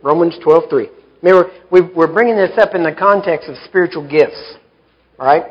Romans 12:3. Remember, we're bringing this up in the context of spiritual gifts. All right?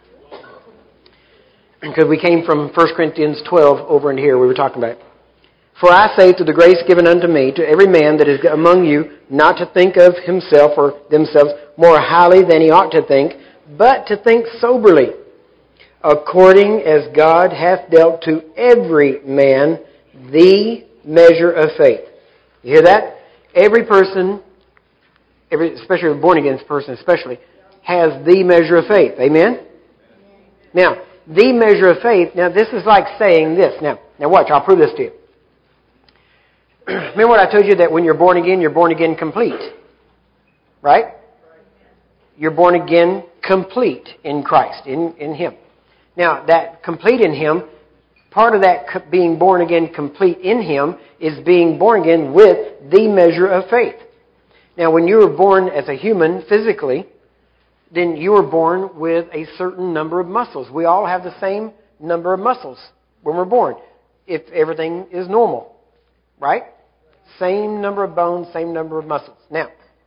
Because we came from 1 Corinthians 12 over in here. We were talking about it. For I say, through the grace given unto me, to every man that is among you, not to think of himself or themselves more highly than he ought to think, but to think soberly, according as God hath dealt to every man the measure of faith. You hear that? Every person, especially a born-again person especially, has the measure of faith. Amen? Now, the measure of faith, now this is like saying this. Now watch, I'll prove this to you. Remember what I told you, that when you're born again complete. Right? You're born again complete in Christ, in Him. Now, that complete in Him, part of that being born again complete in Him is being born again with the measure of faith. Now, when you were born as a human physically, then you were born with a certain number of muscles. We all have the same number of muscles when we're born, if everything is normal. Right? Same number of bones, same number of muscles. Now,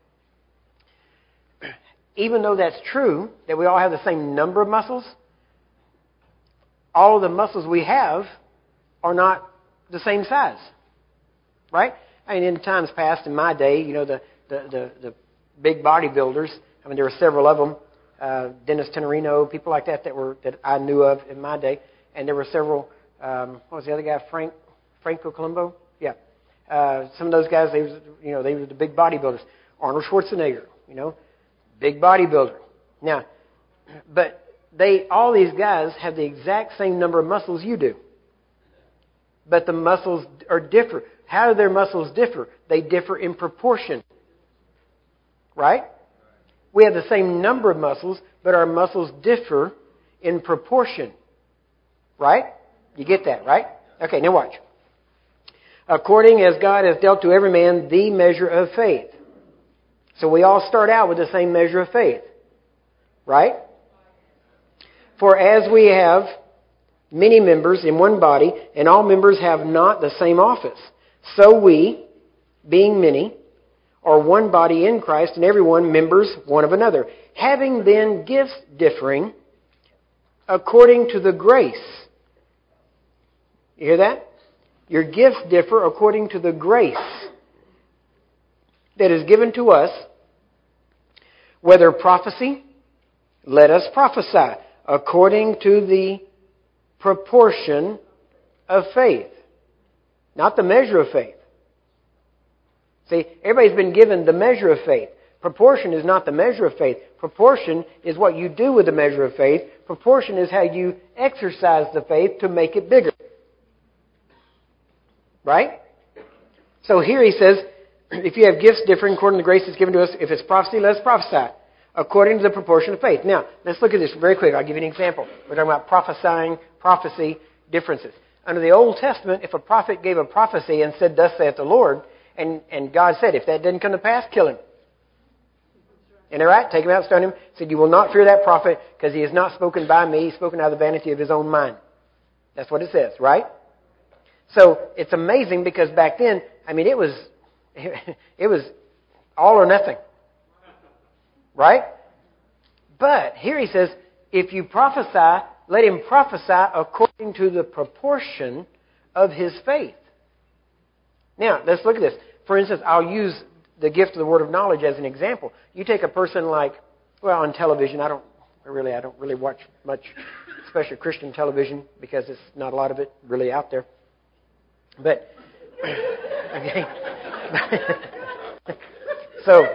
even though that's true, that we all have the same number of muscles, all of the muscles we have are not the same size. Right? I mean, in times past, in my day, the big bodybuilders, I mean, there were several of them, Dennis Tenorino, people like that that I knew of in my day, and there were several, what was the other guy, Franco Columbo? Yeah. Some of those guys, they were the big bodybuilders. Arnold Schwarzenegger, big bodybuilder. Now, but all these guys have the exact same number of muscles you do. But the muscles are different. How do their muscles differ? They differ in proportion. Right? We have the same number of muscles, but our muscles differ in proportion. Right? You get that, right? Okay, now watch. According as God has dealt to every man the measure of faith. So we all start out with the same measure of faith. Right? For as we have many members in one body, and all members have not the same office, so we, being many, are one body in Christ, and everyone members one of another. Having then gifts differing according to the grace. You hear that? Your gifts differ according to the grace that is given to us. Whether prophecy, let us prophesy according to the proportion of faith. Not the measure of faith. See, everybody's been given the measure of faith. Proportion is not the measure of faith. Proportion is what you do with the measure of faith. Proportion is how you exercise the faith to make it bigger. Right? So here he says, if you have gifts differing according to the grace that's given to us, if it's prophecy, let us prophesy according to the proportion of faith. Now, let's look at this very quick. I'll give you an example. We're talking about prophecy, differences. Under the Old Testament, if a prophet gave a prophecy and said, thus saith the Lord, and God said, if that didn't come to pass, kill him. Isn't that right? Take him out, stone him. Said, you will not fear that prophet because he has not spoken by me. He's spoken out of the vanity of his own mind. That's what it says, right? So it's amazing because back then, I mean, it was all or nothing. Right? But here he says, if you prophesy, let him prophesy according to the proportion of his faith. Now, let's look at this. For instance, I'll use the gift of the word of knowledge as an example. You take a person like, well, on television, I don't really watch much, especially Christian television, because there's not a lot of it really out there. But, okay. So,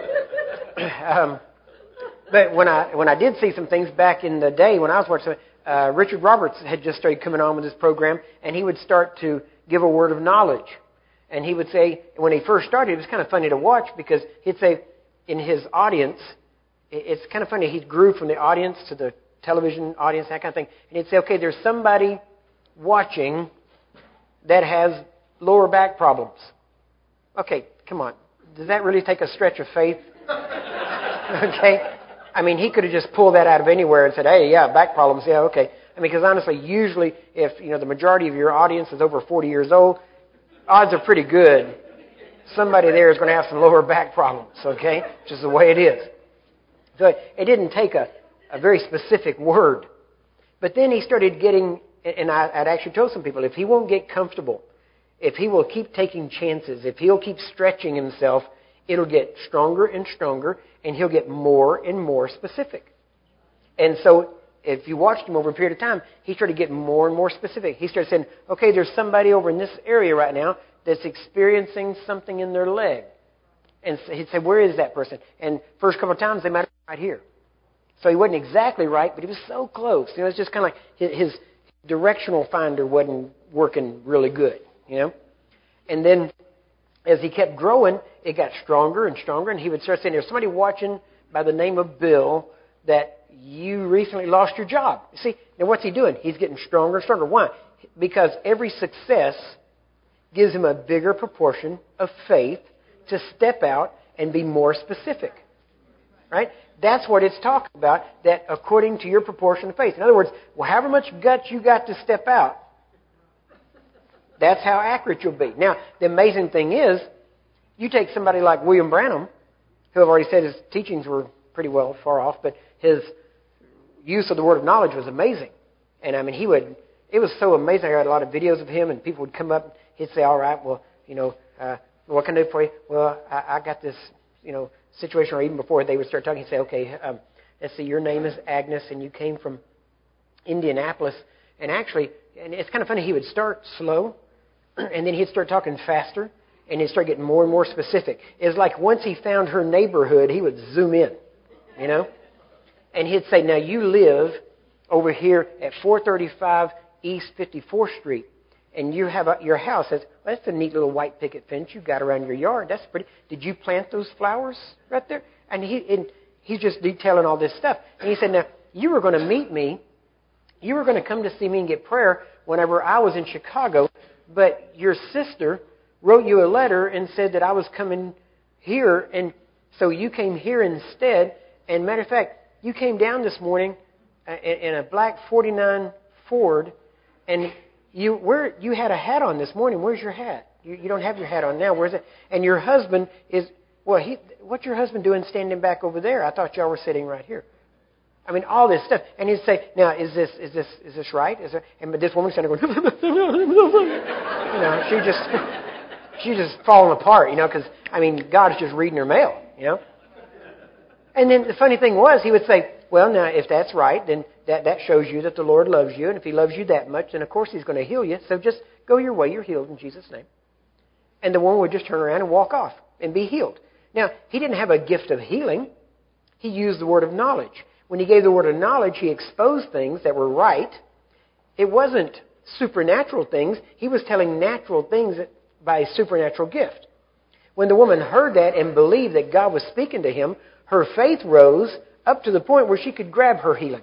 but when I did see some things back in the day when I was watching, Richard Roberts had just started coming on with this program, and he would start to give a word of knowledge. And he would say, when he first started, it was kind of funny to watch because he'd say in his audience, it's kind of funny, he grew from the audience to the television audience, that kind of thing. And he'd say, okay, there's somebody watching that has lower back problems. Okay, come on. Does that really take a stretch of faith? Okay? I mean, he could have just pulled that out of anywhere and said, hey, yeah, back problems, yeah, okay. I mean, because honestly, usually if, the majority of your audience is over 40 years old, odds are pretty good somebody there is going to have some lower back problems, okay? Just the way it is. So it didn't take a very specific word. But then he started getting, and I'd actually told some people, if he won't get comfortable, if he will keep taking chances, if he'll keep stretching himself, it'll get stronger and stronger, and he'll get more and more specific. And so if you watched him over a period of time, he started getting more and more specific. He started saying, okay, there's somebody over in this area right now that's experiencing something in their leg. And so he'd say, where is that person? And first couple of times, they might have been right here. So he wasn't exactly right, but he was so close. You know, it's just kind of like his directional finder wasn't working really good, you know. And then as he kept growing, it got stronger and stronger, and he would start saying, there's somebody watching by the name of Bill that you recently lost your job. You see, now what's he doing? He's getting stronger and stronger. Why? Because every success gives him a bigger proportion of faith to step out and be more specific. Right? That's what it's talking about, that according to your proportion of faith. In other words, well, however much guts you got to step out, that's how accurate you'll be. Now, the amazing thing is, you take somebody like William Branham, who I've already said his teachings were pretty well far off, but his use of the word of knowledge was amazing. And I mean, it was so amazing. I got a lot of videos of him, and people would come up and he'd say, all right, well, you know, what can I do for you? Well, I got this, you know, situation, or even before they would start talking, he'd say, okay, let's see, your name is Agnes, and you came from Indianapolis. And actually, and it's kind of funny, he would start slow, and then he'd start talking faster, and he'd start getting more and more specific. It's like once he found her neighborhood, he would zoom in, you know? And he'd say, now you live over here at 435 East 54th Street, and you have your house. Well, that's a neat little white picket fence you got around your yard. That's pretty. Did you plant those flowers right there? And he's just detailing all this stuff. And he said, now, you were going to meet me. You were going to come to see me and get prayer whenever I was in Chicago, but your sister wrote you a letter and said that I was coming here, and so you came here instead. And matter of fact, you came down this morning in a black 49 Ford, and you had a hat on this morning. Where's your hat? You don't have your hat on now. Where's it? And your husband is, well, what's your husband doing standing back over there? I thought y'all were sitting right here. I mean, all this stuff. And he'd say, now, is this right? And this woman's kind of going, you know, she's just falling apart, you know, because, I mean, God is just reading her mail, you know. And then the funny thing was, he would say, well, now, if that's right, then that shows you that the Lord loves you. And if he loves you that much, then, of course, he's going to heal you. So just go your way. You're healed in Jesus' name. And the woman would just turn around and walk off and be healed. Now, he didn't have a gift of healing. He used the word of knowledge. When he gave the word of knowledge, he exposed things that were right. It wasn't supernatural things. He was telling natural things by a supernatural gift. When the woman heard that and believed that God was speaking to him, her faith rose up to the point where she could grab her healing.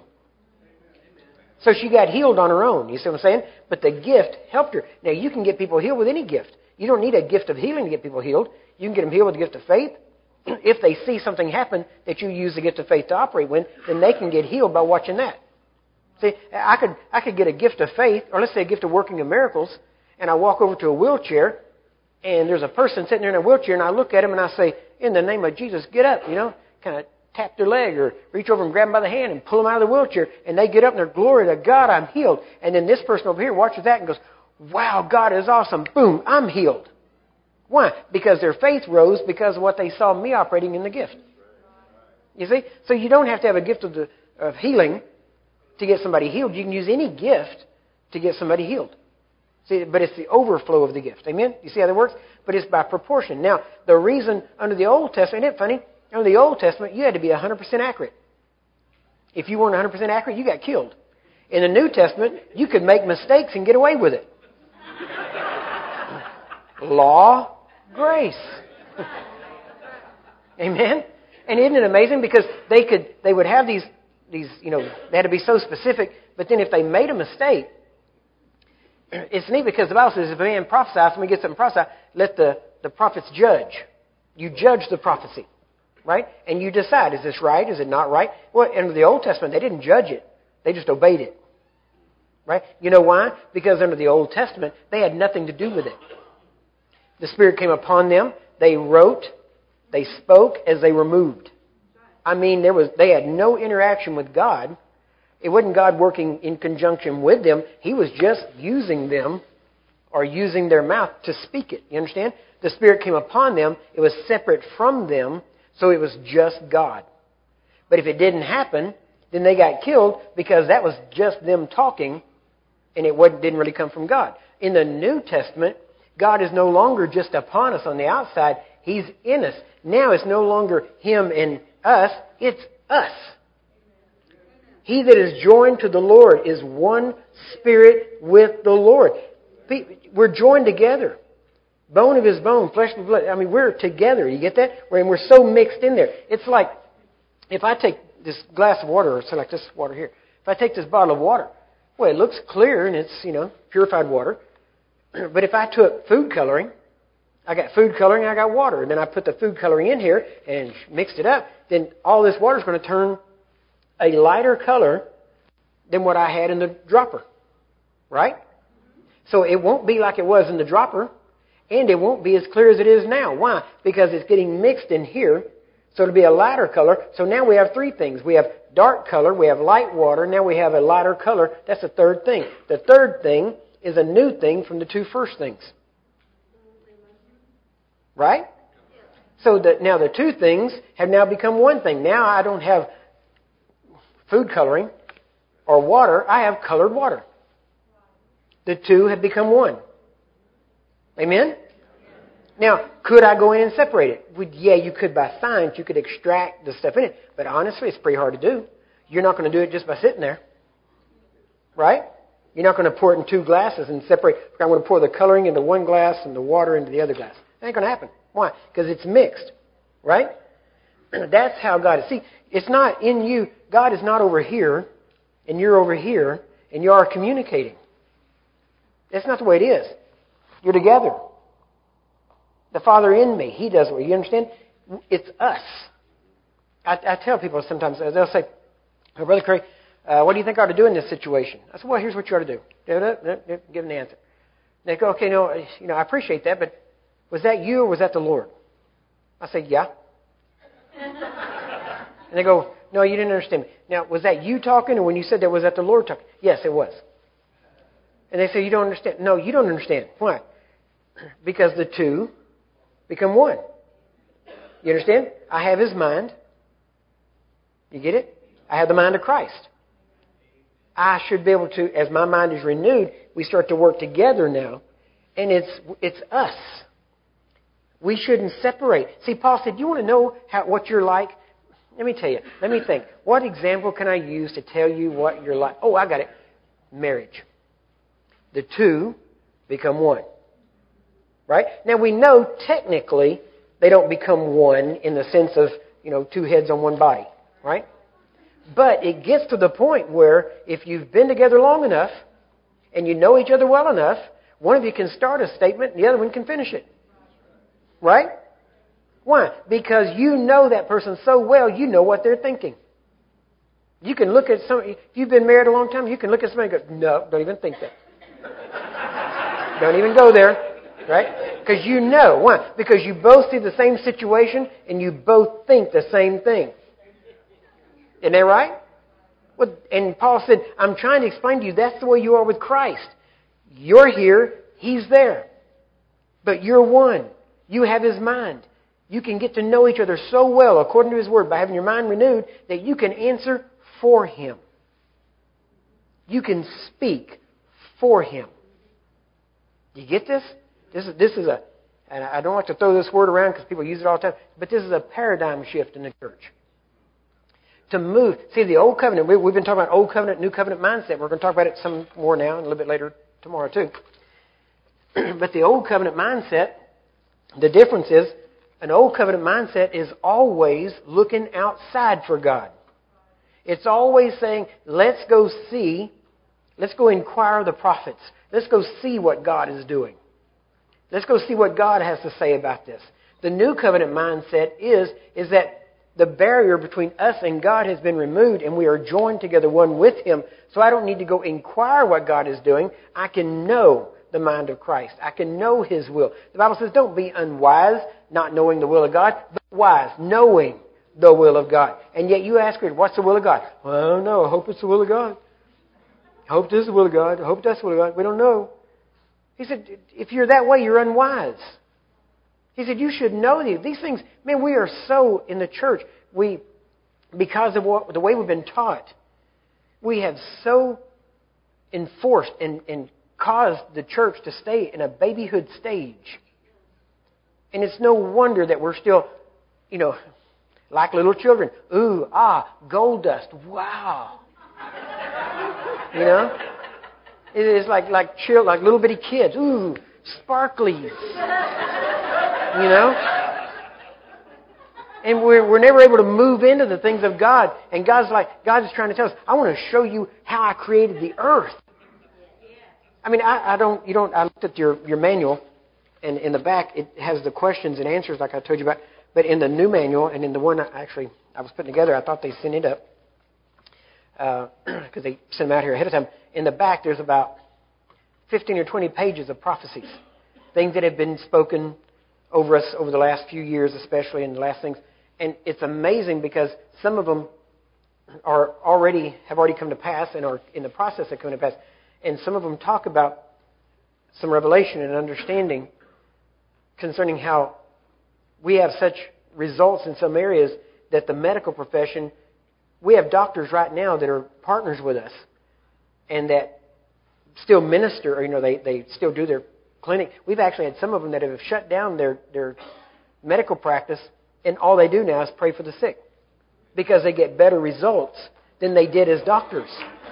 So she got healed on her own. You see what I'm saying? But the gift helped her. Now, you can get people healed with any gift. You don't need a gift of healing to get people healed. You can get them healed with the gift of faith. If they see something happen that you use the gift of faith to operate with, then they can get healed by watching that. See, I could get a gift of faith, or let's say a gift of working in miracles, and I walk over to a wheelchair, and there's a person sitting there in a wheelchair, and I look at him and I say, in the name of Jesus, get up, you know, kind of tap their leg or reach over and grab them by the hand and pull them out of the wheelchair, and they get up and they're, glory to God, I'm healed. And then this person over here watches that and goes, wow, God is awesome. Boom, I'm healed. Why? Because their faith rose because of what they saw me operating in the gift. You see? So you don't have to have a gift of healing to get somebody healed. You can use any gift to get somebody healed. See, but it's the overflow of the gift. Amen? You see how that works? But it's by proportion. Now, the reason under the Old Testament, isn't it funny? Under the Old Testament, you had to be 100% accurate. If you weren't 100% accurate, you got killed. In the New Testament, you could make mistakes and get away with it. Law, grace. Amen? And isn't it amazing? Because they would have these, you know, they had to be so specific, but then if they made a mistake, it's neat because the Bible says if a man prophesies, somebody gets something prophesied, let the prophets judge. You judge the prophecy. Right? And you decide, is this right? Is it not right? Well, under the Old Testament, they didn't judge it. They just obeyed it. Right? You know why? Because under the Old Testament, they had nothing to do with it. The Spirit came upon them. they wrote, they spoke as they were moved. I mean, they had no interaction with God. It wasn't God working in conjunction with them. He was just using them or using their mouth to speak it. You understand? The Spirit came upon them. It was separate from them, so it was just God. But if it didn't happen, then they got killed because that was just them talking, and it didn't really come from God. In the New Testament, God is no longer just upon us on the outside. He's in us. Now it's no longer Him and us. It's us. He that is joined to the Lord is one spirit with the Lord. We're joined together. Bone of His bone, flesh of His blood. I mean, we're together. You get that? And we're so mixed in there. It's like if I take this glass of water, or so like this water here. If I take this bottle of water, well, it looks clear and it's, purified water. But if I took food coloring, I got food coloring, I got water. And then I put the food coloring in here and mixed it up. Then all this water is going to turn a lighter color than what I had in the dropper. Right? So it won't be like it was in the dropper. And it won't be as clear as it is now. Why? Because it's getting mixed in here. So it'll be a lighter color. So now we have three things. We have dark color. We have light water. Now we have a lighter color. That's the third thing. The third thing is a new thing from the two first things. Right? So now the two things have now become one thing. Now I don't have food coloring or water. I have colored water. The two have become one. Amen? Now, could I go in and separate it? Yeah, you could by science. You could extract the stuff in it. But honestly, it's pretty hard to do. You're not going to do it just by sitting there. Right? You're not going to pour it in two glasses and separate. I'm going to pour the coloring into one glass and the water into the other glass. That ain't going to happen. Why? Because it's mixed. Right? That's how God is. See, it's not in you. God is not over here and you're over here and you are communicating. That's not the way it is. You're together. The Father in me, He does it. You understand? It's us. I tell people sometimes, they'll say, oh, Brother Curry, what do you think I ought to do in this situation? I said, well, here's what you ought to do. Give an answer. They go, okay, no, I appreciate that, but was that you or was that the Lord? I say, yeah. And they go, no, you didn't understand me. Now, was that you talking, or when you said that, was that the Lord talking? Yes, it was. And they say, you don't understand. No, you don't understand. Why? Because the two become one. You understand? I have His mind. You get it? I have the mind of Christ. I should be able to, as my mind is renewed, we start to work together now. And it's us. We shouldn't separate. See, Paul said, you want to know what you're like? Let me tell you. Let me think. What example can I use to tell you what you're like? Oh, I got it. Marriage. The two become one. Right? Now we know technically they don't become one in the sense of, two heads on one body. Right? But it gets to the point where if you've been together long enough and you know each other well enough, one of you can start a statement and the other one can finish it. Right? Why? Because you know that person so well, you know what they're thinking. You can look at if you've been married a long time, you can look at somebody and go, no, don't even think that. Don't even go there. Right? Because you know. Why? Because you both see the same situation and you both think the same thing. Isn't that right? Well, and Paul said, I'm trying to explain to you, that's the way you are with Christ. You're here, He's there. But you're one. You have His mind. You can get to know each other so well, according to His Word, by having your mind renewed, that you can answer for Him. You can speak for Him. You get this? This is and I don't like to throw this word around because people use it all the time, but this is a paradigm shift in the church. To move, see the Old Covenant, we've been talking about Old Covenant, New Covenant mindset. We're going to talk about it some more now and a little bit later tomorrow too. But the Old Covenant mindset, the difference is, an Old Covenant mindset is always looking outside for God. It's always saying, let's go inquire the prophets. Let's go see what God is doing. Let's go see what God has to say about this. The New Covenant mindset is that the barrier between us and God has been removed and we are joined together one with Him. So I don't need to go inquire what God is doing. I can know the mind of Christ. I can know His will. The Bible says, don't be unwise, not knowing the will of God, but wise, knowing the will of God. And yet you ask her, what's the will of God? Well, I don't know. I hope it's the will of God. I hope this is the will of God. I hope that's the will of God. We don't know. He said, if you're that way, you're unwise. He said, you should know these things. Man, we are so in the church. Because of the way we've been taught, we have so enforced and caused the church to stay in a babyhood stage. And it's no wonder that we're still, like little children. Ooh, gold dust. Wow. It is like little bitty kids. Ooh, sparklies. And we're never able to move into the things of God. And God is trying to tell us, I want to show you how I created the earth. I mean, I looked at your manual, and in the back it has the questions and answers like I told you about. But in the new manual and in the one I was putting together, I thought they sent it up because they sent them out here ahead of time. In the back, there's about 15 or 20 pages of prophecies, things that have been spoken over us over the last few years, especially in the last things. And it's amazing because some of them have already come to pass and are in the process of coming to pass. And some of them talk about some revelation and understanding concerning how we have such results in some areas that the medical profession, we have doctors right now that are partners with us and that still minister, or they still do their clinic. We've actually had some of them that have shut down their medical practice, and all they do now is pray for the sick because they get better results than they did as doctors.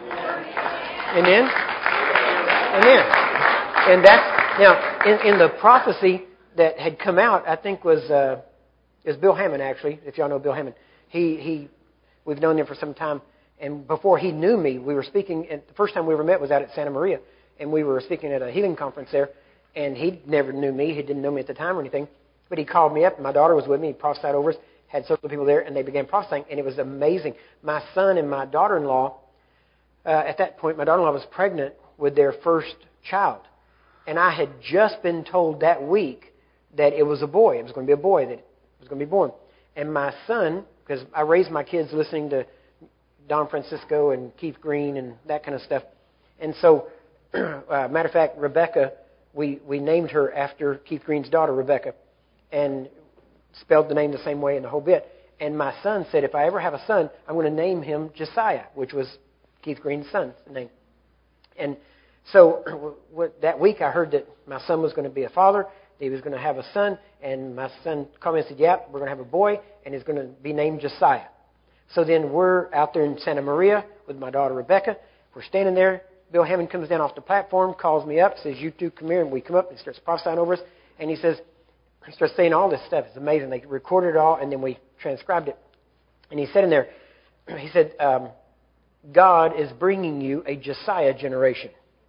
Amen? Amen. And that's, now, in the prophecy that had come out, I think was Bill Hammond, actually, if y'all know Bill Hammond. We've known him for some time, and before he knew me, we were speaking, and the first time we ever met was out at Santa Maria, and we were speaking at a healing conference there, and he never knew me. He didn't know me at the time or anything, but he called me up, and my daughter was with me. He prophesied over us, had several people there, and they began prophesying, and it was amazing. My son and my daughter-in-law, at that point, my daughter-in-law was pregnant with their first child, and I had just been told that week that it was a boy. It was going to be a boy that was going to be born. And my son, because I raised my kids listening to Don Francisco and Keith Green and that kind of stuff. And so, matter of fact, Rebecca, we named her after Keith Green's daughter, Rebecca, and spelled the name the same way in the whole bit. And my son said, if I ever have a son, I'm going to name him Josiah, which was Keith Green's son's name. And so that week I heard that my son was going to be a father. He was going to have a son, and my son called me and said, yep, we're going to have a boy, and he's going to be named Josiah. So then we're out there in Santa Maria with my daughter Rebecca. We're standing there. Bill Hammond comes down off the platform, calls me up, says, you two come here, and we come up, and he starts prophesying over us, and he starts saying all this stuff. It's amazing. They recorded it all, and then we transcribed it. And he said in there, he said, God is bringing you a Josiah generation.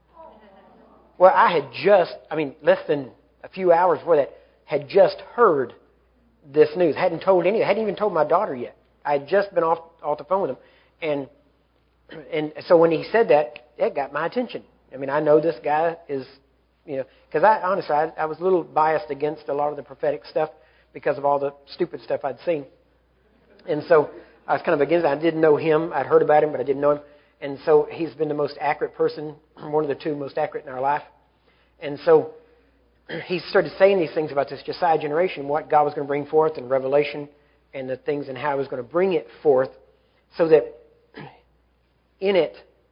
Well, I had less than a few hours before that, had just heard this news. Hadn't even told my daughter yet. I had just been off the phone with him. And so when he said that, it got my attention. I mean, I know this guy is, because I was a little biased against a lot of the prophetic stuff because of all the stupid stuff I'd seen. And so I was kind of against it. I didn't know him. I'd heard about him, but I didn't know him. And so he's been the most accurate person, one of the two most accurate in our life. And so he started saying these things about this Josiah generation, what God was going to bring forth in Revelation and the things and how he was going to bring it forth so that in it,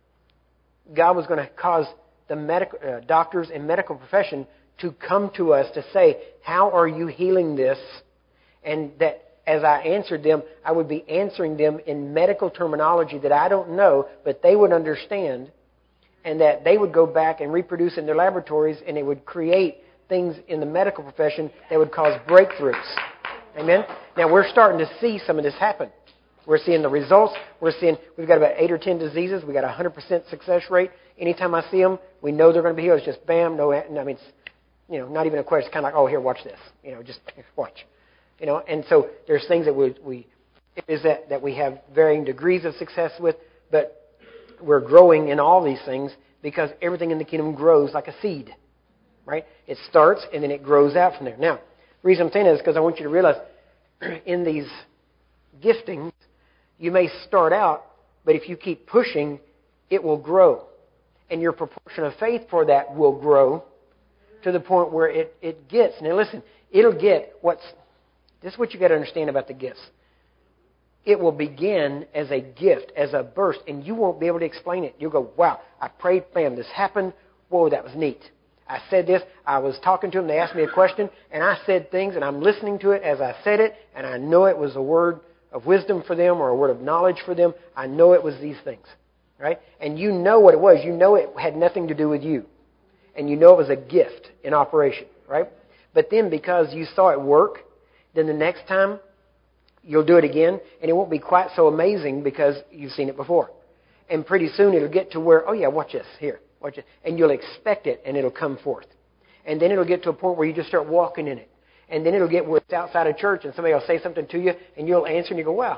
God was going to cause the medical doctors and medical profession to come to us to say, how are you healing this? And that as I answered them, I would be answering them in medical terminology that I don't know, but they would understand, and that they would go back and reproduce in their laboratories, and it would create things in the medical profession that would cause breakthroughs. Amen? Now, we're starting to see some of this happen. We're seeing the results. We've got about 8 or 10 diseases. We've got a 100% success rate. Anytime I see them, we know they're going to be healed. It's just bam, it's not even a question. It's kind of like, oh, here, watch this. Just watch. And so there's things that that we have varying degrees of success with, but we're growing in all these things because everything in the kingdom grows like a seed. right? It starts and then it grows out from there. Now, the reason I'm saying that is because I want you to realize in these giftings, you may start out, but if you keep pushing, it will grow. And your proportion of faith for that will grow to the point where it gets. Now listen, it'll get this is what you got to understand about the gifts. It will begin as a gift, as a burst, and you won't be able to explain it. You'll go, wow, I prayed, bam, this happened. Whoa, that was neat. I said this, I was talking to them, they asked me a question, and I said things, and I'm listening to it as I said it, and I know it was a word of wisdom for them or a word of knowledge for them. I know it was these things, right? And you know what it was. You know it had nothing to do with you. And you know it was a gift in operation, right? But then because you saw it work, then the next time you'll do it again, and it won't be quite so amazing because you've seen it before. And pretty soon it'll get to where, oh yeah, watch this, here, watch it. And you'll expect it, and it'll come forth. And then it'll get to a point where you just start walking in it. And then it'll get where it's outside of church, and somebody will say something to you, and you'll answer, and you go, wow,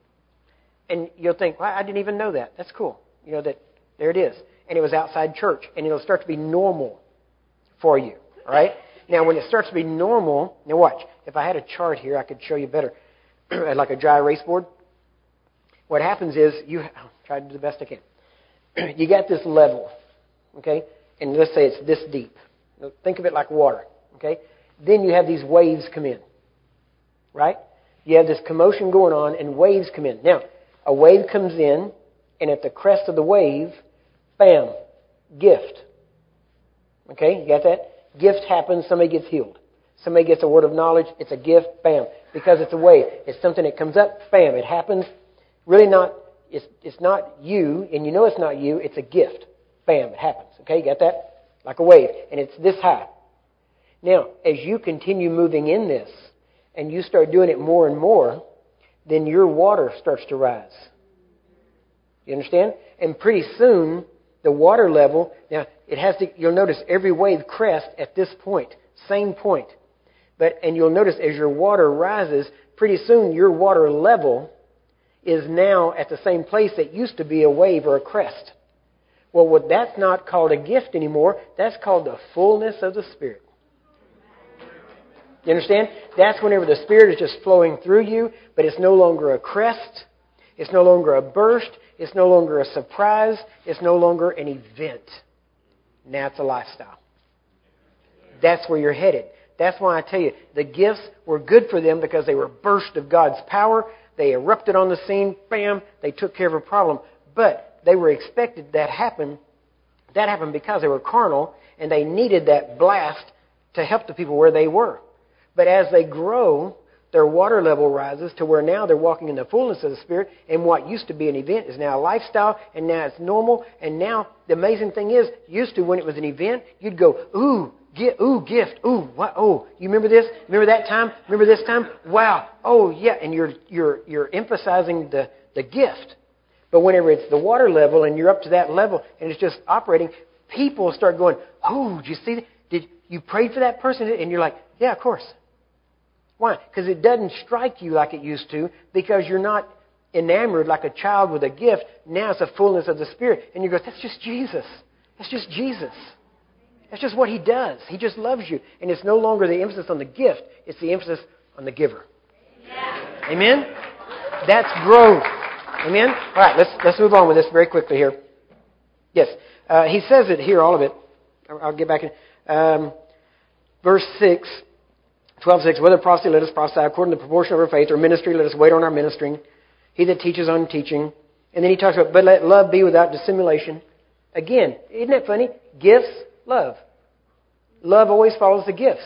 And you'll think, well, I didn't even know that. That's cool. You know, that there it is. And it was outside church, and it'll start to be normal for you, all right? Now, when it starts to be normal, now watch. If I had a chart here, I could show you better. Like a dry erase board. What happens is, I'll try to do the best I can. You got this level, okay? And let's say it's this deep. Think of it like water, okay? Then you have these waves come in, right? You have this commotion going on, and waves come in. Now, a wave comes in, and at the crest of the wave, bam, gift. Okay, you got that? Gift happens, somebody gets healed. Somebody gets a word of knowledge, it's a gift, bam. Because it's a wave. It's something that comes up, bam, it happens. Really not, it's not you, and you know it's not you, it's a gift. Bam, it happens. Okay, you got that? Like a wave. And it's this high. Now, as you continue moving in this, and you start doing it more and more, then your water starts to rise. You understand? And pretty soon, the water level, now, you'll notice every wave crest at this point, same point. And you'll notice as your water rises, pretty soon your water level is now at the same place that used to be a wave or a crest. Well, that's not called a gift anymore. That's called the fullness of the Spirit. You understand? That's whenever the Spirit is just flowing through you, but it's no longer a crest. It's no longer a burst. It's no longer a surprise. It's no longer an event. Now it's a lifestyle. That's where you're headed. That's why I tell you, the gifts were good for them because they were bursts of God's power. They erupted on the scene. Bam! They took care of a problem. But they were expected that happen. That happened because they were carnal, and they needed that blast to help the people where they were. But as they grow, their water level rises to where now they're walking in the fullness of the Spirit, and what used to be an event is now a lifestyle, and now it's normal. And now the amazing thing is, used to when it was an event, you'd go, ooh, gift, ooh, what? Oh, you remember this? Remember that time? Remember this time? Wow, oh yeah, and you're emphasizing the gift. But whenever it's the water level and you're up to that level and it's just operating, people start going, oh, did you see that? Did you pray for that person? And you're like, yeah, of course. Why? Because it doesn't strike you like it used to, because you're not enamored like a child with a gift. Now it's the fullness of the Spirit. And you go, that's just Jesus. That's just Jesus. That's just what He does. He just loves you. And it's no longer the emphasis on the gift. It's the emphasis on the giver. Yeah. Amen? That's growth. Amen? All right, let's move on with this very quickly here. Yes. He says it here, all of it. I'll get back in. Verse 6. 12:6, whether prophecy, let us prophesy according to the proportion of our faith, or ministry, let us wait on our ministering. He that teaches on teaching. And then he talks about, but let love be without dissimulation. Again, isn't that funny? Gifts, love. Love always follows the gifts.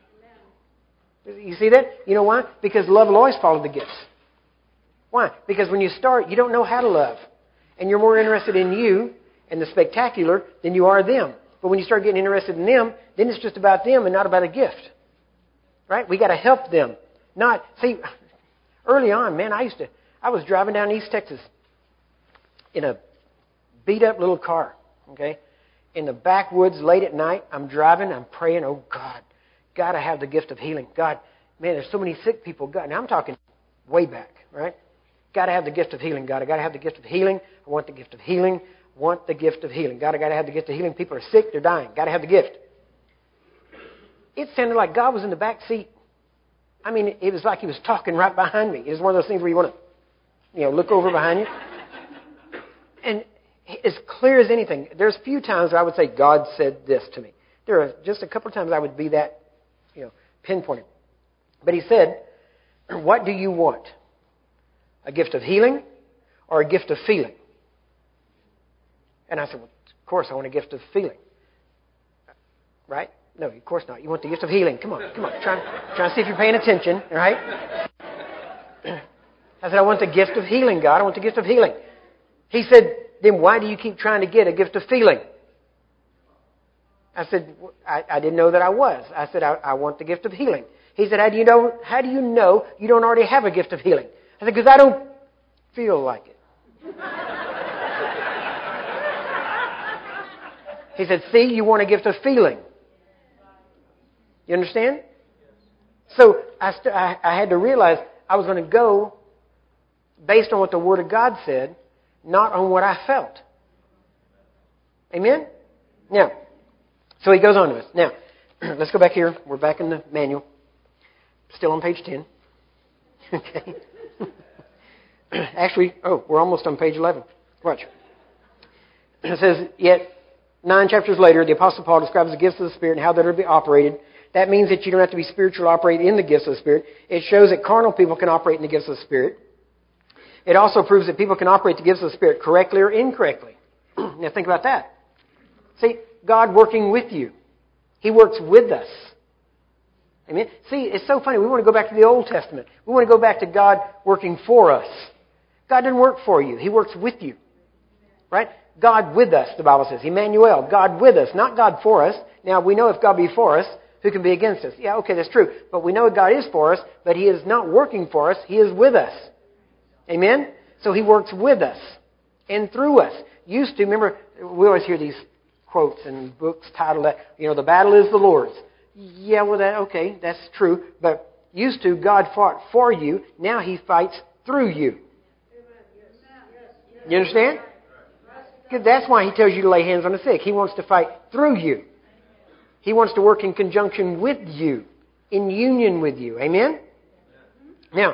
You see that? You know why? Because love will always follow the gifts. Why? Because when you start, you don't know how to love. And you're more interested in you and the spectacular than you are them. But when you start getting interested in them, then it's just about them and not about a gift. Right? We got to help them. Early on, man, I was driving down East Texas in a beat up little car, okay? In the backwoods late at night, I'm driving, I'm praying, oh God, got to have the gift of healing. God, man, there's so many sick people. God, now I'm talking way back, right? Got to have the gift of healing, God. I got to have the gift of healing. I want the gift of healing. Want the gift of healing. God, I got to have the gift of healing. People are sick, they're dying. Got to have the gift. it sounded like God was in the back seat. I mean, it was like He was talking right behind me. It was one of those things where you want to, look over behind you. And as clear as anything, there's few times I would say, God said this to me. There are just a couple of times I would be that, pinpointed. But He said, what do you want? A gift of healing or a gift of feeling? And I said, well, of course I want a gift of feeling. Right? No, of course not. You want the gift of healing. Come on. Try and see if you're paying attention, right? I said, I want the gift of healing, God. I want the gift of healing. He said, then why do you keep trying to get a gift of feeling? I said, I didn't know that I was. I said, I want the gift of healing. He said, how do you know you don't already have a gift of healing? I said, because I don't feel like it. He said, see, you want a gift of feeling. You understand? So I had to realize I was going to go based on what the Word of God said, not on what I felt. Amen? Now, so he goes on to us. Now, let's go back here. We're back in the manual. Still on page 10. Okay. Actually, we're almost on page 11. Watch. It says, yet 9 chapters later, the Apostle Paul describes the gifts of the Spirit and how they're to be operated. That means that you don't have to be spiritual to operate in the gifts of the Spirit. It shows that carnal people can operate in the gifts of the Spirit. It also proves that people can operate the gifts of the Spirit correctly or incorrectly. Now think about that. See, God working with you. He works with us. Amen. See, it's so funny. We want to go back to the Old Testament. We want to go back to God working for us. God didn't work for you. He works with you. Right? God with us, the Bible says. Emmanuel, God with us, not God for us. Now, we know if God be for us, who can be against us? Yeah, okay, that's true. But we know God is for us, but He is not working for us. He is with us. Amen? So He works with us and through us. Used to, remember, we always hear these quotes and books titled that, the battle is the Lord's. Yeah, well, that's true. But used to, God fought for you. Now He fights through you. You understand? Because that's why He tells you to lay hands on the sick. He wants to fight through you. He wants to work in conjunction with you, in union with you. Amen? Now,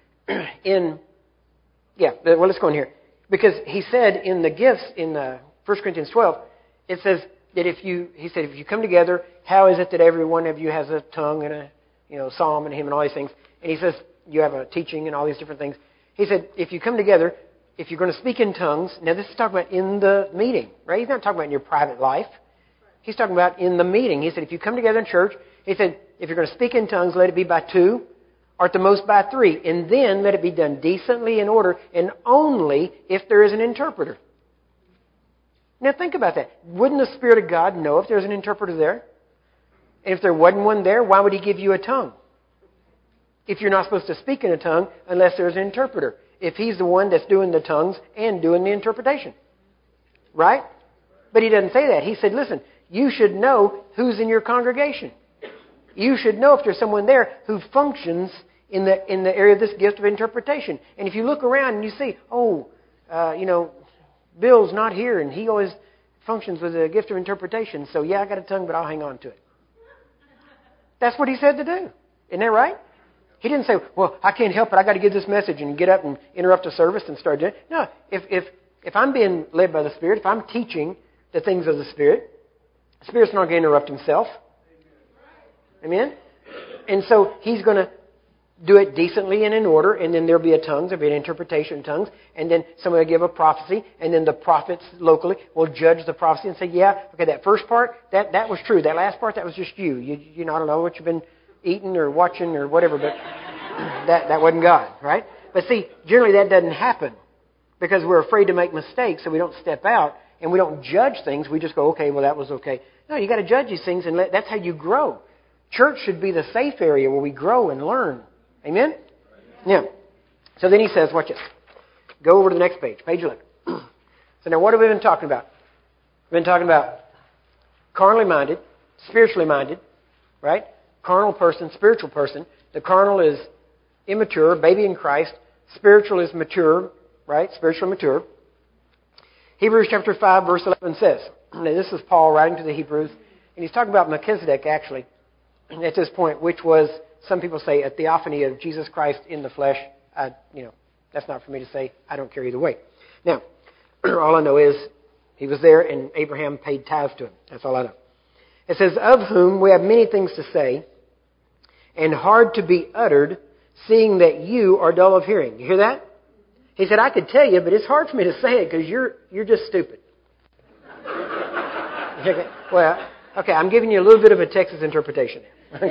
let's go in here. Because He said in the gifts in 1 Corinthians 12, it says that if you come together, how is it that every one of you has a tongue and a psalm and hymn and all these things? And He says you have a teaching and all these different things. He said if you come together, if you're going to speak in tongues, now this is talking about in the meeting, right? He's not talking about in your private life. He's talking about in the meeting. He said if you come together in church, He said if you're going to speak in tongues, let it be by 2 or at the most by 3. And then let it be done decently in order and only if there is an interpreter. Now think about that. Wouldn't the Spirit of God know if there's an interpreter there? And if there wasn't one there, why would He give you a tongue? If you're not supposed to speak in a tongue unless there's an interpreter. If He's the one that's doing the tongues and doing the interpretation. Right? But He doesn't say that. He said, listen, you should know who's in your congregation. You should know if there's someone there who functions in the area of this gift of interpretation. And if you look around and you see, Bill's not here and he always functions with a gift of interpretation. So I got a tongue, but I'll hang on to it. That's what He said to do. Isn't that right? He didn't say, well, I can't help it. I got to give this message and get up and interrupt a service and start doing it. No, if I'm being led by the Spirit, if I'm teaching the things of the Spirit's not going to interrupt Himself. Amen? And so He's going to do it decently and in order, and then there'll be there'll be an interpretation in tongues, and then somebody will give a prophecy, and then the prophets locally will judge the prophecy and say, that first part, that was true. That last part, that was just you. I don't know what you've been eating or watching or whatever, but that wasn't God, right? But see, generally that doesn't happen because we're afraid to make mistakes, so we don't step out and we don't judge things. We just go, okay, well, that was okay. No, you got to judge these things, and that's how you grow. Church should be the safe area where we grow and learn. Amen? Yeah. So then he says, watch this. Go over to the next page, page 11. So now what have we been talking about? We've been talking about carnally minded, spiritually minded, right? Carnal person, spiritual person. The carnal is immature, baby in Christ. Spiritual is mature, right? Spiritually mature. Hebrews chapter 5, verse 11 says, and this is Paul writing to the Hebrews, and he's talking about Melchizedek, actually. at this point, which was, some people say, a theophany of Jesus Christ in the flesh. That's not for me to say. I don't care either way. Now, all I know is he was there and Abraham paid tithes to him. That's all I know. It says, of whom we have many things to say and hard to be uttered, seeing that you are dull of hearing. You hear that? He said, I could tell you, but it's hard for me to say it because you're just stupid. Well, okay, I'm giving you a little bit of a Texas interpretation.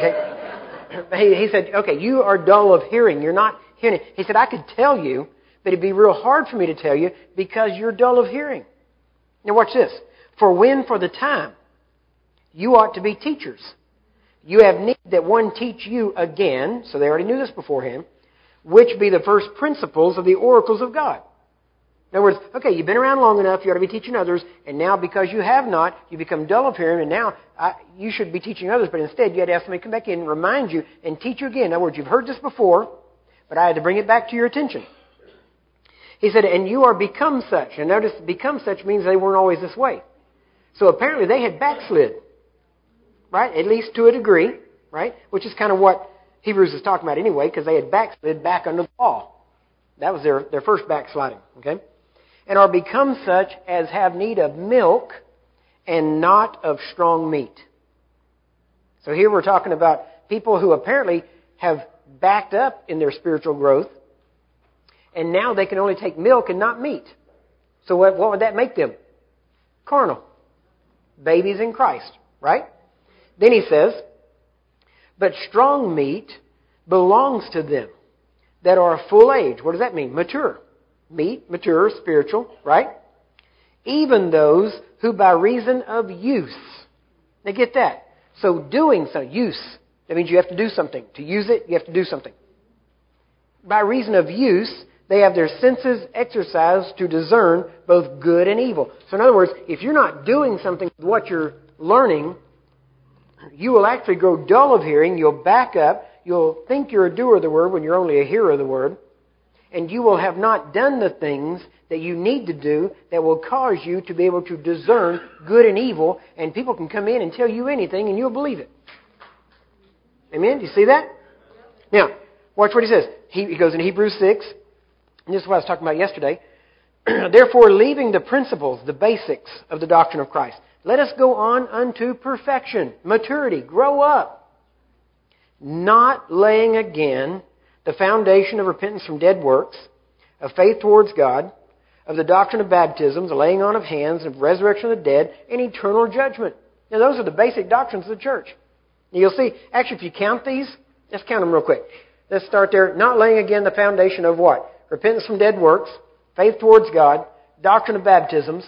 Okay? He said, okay, you are dull of hearing. You're not hearing. He said, I could tell you, but it'd be real hard for me to tell you because you're dull of hearing. Now watch this. For when for the time you ought to be teachers, you have need that one teach you again, so they already knew this beforehand, which be the first principles of the oracles of God. In other words, okay, you've been around long enough, you ought to be teaching others, and now because you have not, you become dull of hearing, and now you should be teaching others, but instead you had to have somebody come back in and remind you and teach you again. In other words, you've heard this before, but I had to bring it back to your attention. He said, and you are become such. And notice, become such means they weren't always this way. So apparently they had backslid, right? At least to a degree, right? Which is kind of what Hebrews is talking about anyway, because they had backslid back under the law. That was their first backsliding, okay? And are become such as have need of milk and not of strong meat. So here we're talking about people who apparently have backed up in their spiritual growth, and now they can only take milk and not meat. So what would that make them? Carnal. Babies in Christ, right? Then he says, but strong meat belongs to them that are of full age. What does that mean? Mature. Meat, mature, spiritual, right? Even those who by reason of use. Now get that. So doing so, use. That means you have to do something. To use it, you have to do something. By reason of use, they have their senses exercised to discern both good and evil. So in other words, if you're not doing something with what you're learning, you will actually grow dull of hearing. You'll back up. You'll think you're a doer of the word when you're only a hearer of the word. And you will have not done the things that you need to do that will cause you to be able to discern good and evil. And people can come in and tell you anything and you'll believe it. Amen? Do you see that? Now, watch what he says. He goes in Hebrews 6. And this is what I was talking about yesterday. Therefore, leaving the principles, the basics of the doctrine of Christ, let us go on unto perfection, maturity, grow up. Not laying again the foundation of repentance from dead works, of faith towards God, of the doctrine of baptisms, the laying on of hands, of resurrection of the dead, and eternal judgment. Now, those are the basic doctrines of the church. And you'll see, actually, if you count these, let's count them real quick. Let's start there. Not laying again the foundation of what? Repentance from dead works, faith towards God, doctrine of baptisms,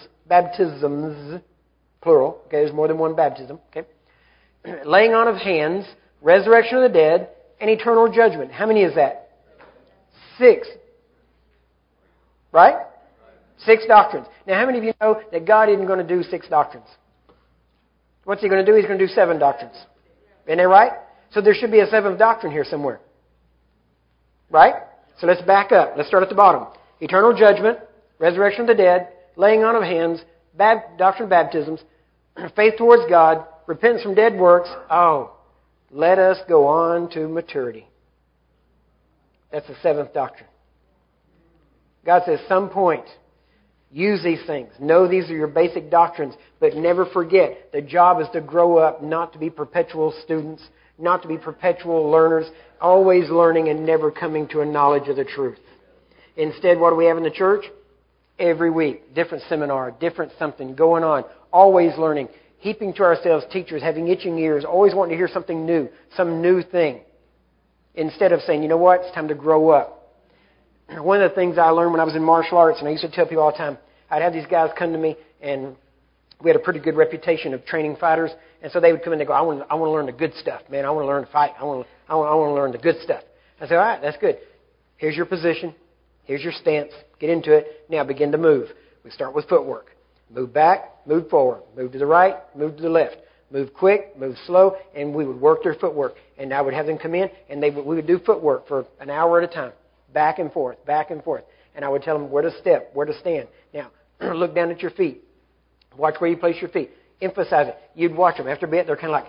plural. Okay, there's more than one baptism. Okay, laying on of hands, resurrection of the dead, and eternal judgment. How many is that? 6. Right? 6 doctrines. Now, how many of you know that God isn't going to do 6 doctrines? What's He going to do? He's going to do 7 doctrines. Isn't that right? So there should be a 7th doctrine here somewhere. Right? So let's back up. Let's start at the bottom. Eternal judgment, resurrection of the dead, laying on of hands, doctrine of baptisms, faith towards God, repentance from dead works. Oh, let us go on to maturity. That's the 7th doctrine. God says, some point, use these things. Know these are your basic doctrines, but never forget, the job is to grow up, not to be perpetual students, not to be perpetual learners, always learning and never coming to a knowledge of the truth. Instead, what do we have in the church? Every week, different seminar, different something going on, always learning, heaping to ourselves teachers, having itching ears, always wanting to hear something new, some new thing. Instead of saying, you know what, it's time to grow up. One of the things I learned when I was in martial arts, and I used to tell people all the time, I'd have these guys come to me, and we had a pretty good reputation of training fighters, and so they would come in and they go, I want to learn the good stuff, man. I want to learn to fight. I want to learn the good stuff. I said, all right, that's good. Here's your position. Here's your stance. Get into it. Now begin to move. We start with footwork. Move back, move forward. Move to the right, move to the left. Move quick, move slow, and we would work their footwork. And I would have them come in, and we would do footwork for an hour at a time. Back and forth, back and forth. And I would tell them where to step, where to stand. Now, look down at your feet. Watch where you place your feet. Emphasize it. You'd watch them. After a bit, they're kind of like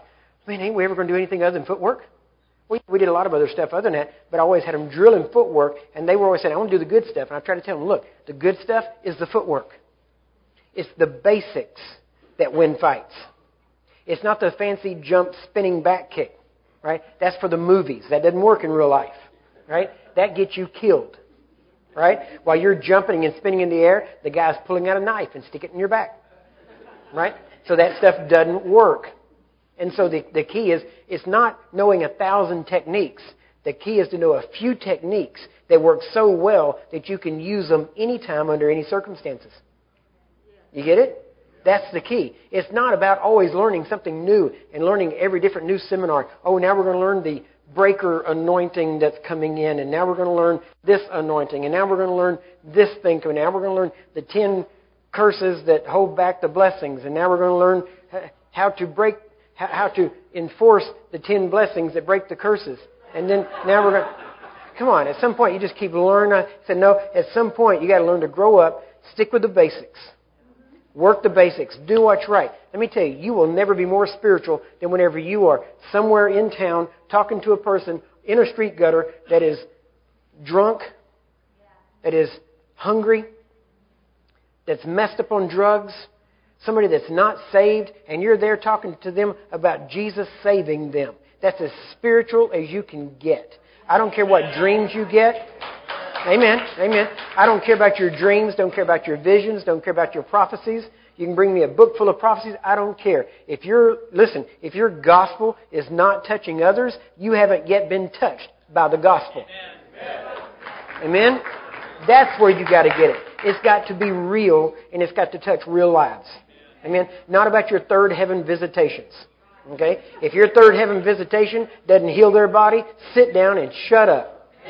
Man, ain't we ever going to do anything other than footwork? We did a lot of other stuff other than that, but I always had them drilling footwork, and they were always saying, I want to do the good stuff. And I tried to tell them, look, the good stuff is the footwork. It's the basics that win fights. It's not the fancy jump, spinning back kick, right? That's for the movies. That doesn't work in real life, right? That gets you killed, right? While you're jumping and spinning in the air, the guy's pulling out a knife and stick it in your back, right? So that stuff doesn't work. And so the key is, it's not knowing 1,000 techniques. The key is to know a few techniques that work so well that you can use them anytime under any circumstances. You get it? That's the key. It's not about always learning something new and learning every different new seminar. Oh, now we're going to learn the breaker anointing that's coming in, and now we're going to learn this anointing, and now we're going to learn this thing, and now we're going to learn the 10 curses that hold back the blessings, and now we're going to learn how to enforce the 10 blessings that break the curses. And then now we're going to... Come on, at some point you just keep learning. I said, no, at some point you got to learn to grow up, stick with the basics. Work the basics. Do what's right. Let me tell you, you will never be more spiritual than whenever you are somewhere in town talking to a person in a street gutter that is drunk, that is hungry, that's messed up on drugs, somebody that's not saved, and you're there talking to them about Jesus saving them. That's as spiritual as you can get. I don't care what dreams you get. Amen. Amen. I don't care about your dreams. Don't care about your visions. Don't care about your prophecies. You can bring me a book full of prophecies. I don't care. If your gospel is not touching others, you haven't yet been touched by the gospel. Amen. That's where you got to get it. It's got to be real, and it's got to touch real lives. Amen. Not about your third heaven visitations. Okay? If your third heaven visitation doesn't heal their body, sit down and shut up.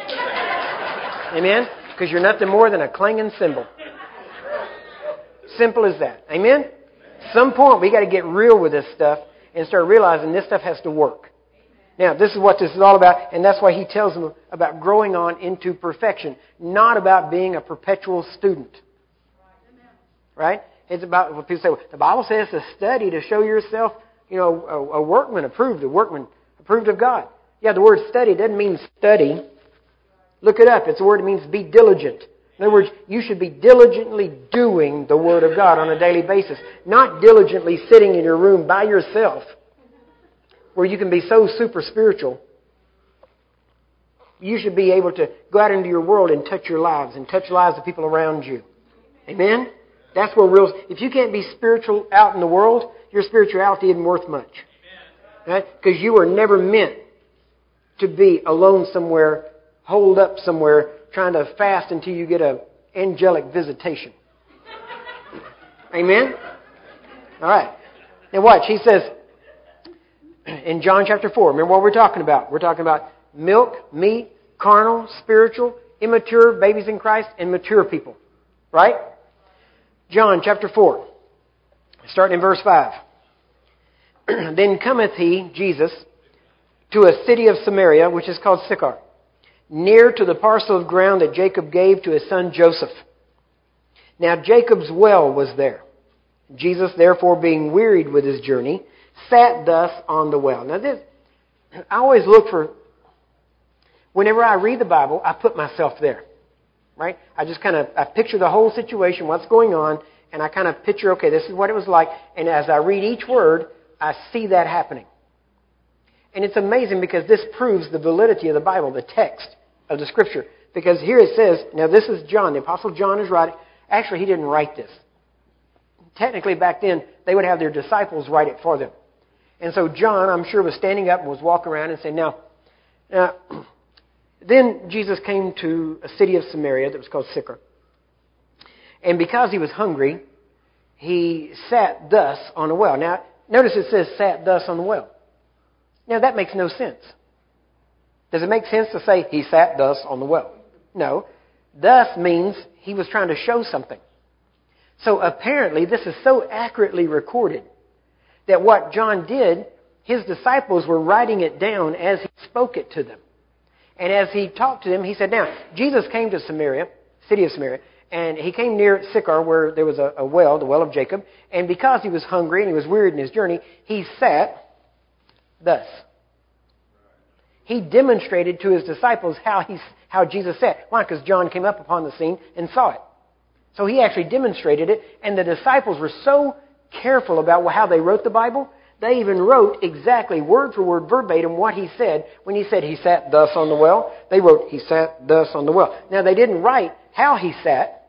Amen? Because you're nothing more than a clanging cymbal. Simple as that. Amen? At some point, we got to get real with this stuff and start realizing this stuff has to work. Now, this is what this is all about, and that's why he tells them about growing on into perfection, not about being a perpetual student. Right? It's about what people say, well, the Bible says to study to show yourself, a workman approved, a workman approved of God. Yeah, the word study doesn't mean study. Look it up. It's a word that means be diligent. In other words, you should be diligently doing the Word of God on a daily basis, not diligently sitting in your room by yourself where you can be so super spiritual. You should be able to go out into your world and touch your lives and touch the lives of people around you. Amen? That's where if you can't be spiritual out in the world, your spirituality isn't worth much. Right? Because you were never meant to be alone somewhere, holed up somewhere, trying to fast until you get an angelic visitation. Amen? All right. Now watch. He says in John chapter 4, remember what we're talking about. We're talking about milk, meat, carnal, spiritual, immature, babies in Christ, and mature people. Right? John chapter 4, starting in verse 5. Then cometh he, Jesus, to a city of Samaria, which is called Sychar, near to the parcel of ground that Jacob gave to his son Joseph. Now Jacob's well was there. Jesus, therefore, being wearied with his journey, sat thus on the well. Now this, I always look for, whenever I read the Bible, I put myself there. Right? I picture the whole situation, what's going on, and I kind of picture, okay, this is what it was like. And as I read each word, I see that happening. And it's amazing because this proves the validity of the Bible, the text of the Scripture. Because here it says, now this is John, the Apostle John is writing. Actually, he didn't write this. Technically, back then, they would have their disciples write it for them. And so John, I'm sure, was standing up and was walking around and saying, now, then Jesus came to a city of Samaria that was called Sychar. And because he was hungry, he sat thus on a well. Now, notice it says sat thus on the well. Now, that makes no sense. Does it make sense to say he sat thus on the well? No. Thus means he was trying to show something. So apparently, this is so accurately recorded that what John did, his disciples were writing it down as he spoke it to them. And as he talked to them, he said, now, Jesus came to Samaria, city of Samaria, and he came near Sychar where there was a well, the well of Jacob. And because he was hungry and he was wearied in his journey, he sat thus. He demonstrated to his disciples how Jesus sat. Why? Because John came up upon the scene and saw it. So he actually demonstrated it, and the disciples were so careful about how they wrote the Bible, they even wrote exactly word for word verbatim what he said. When he said he sat thus on the well, they wrote he sat thus on the well. Now they didn't write how he sat,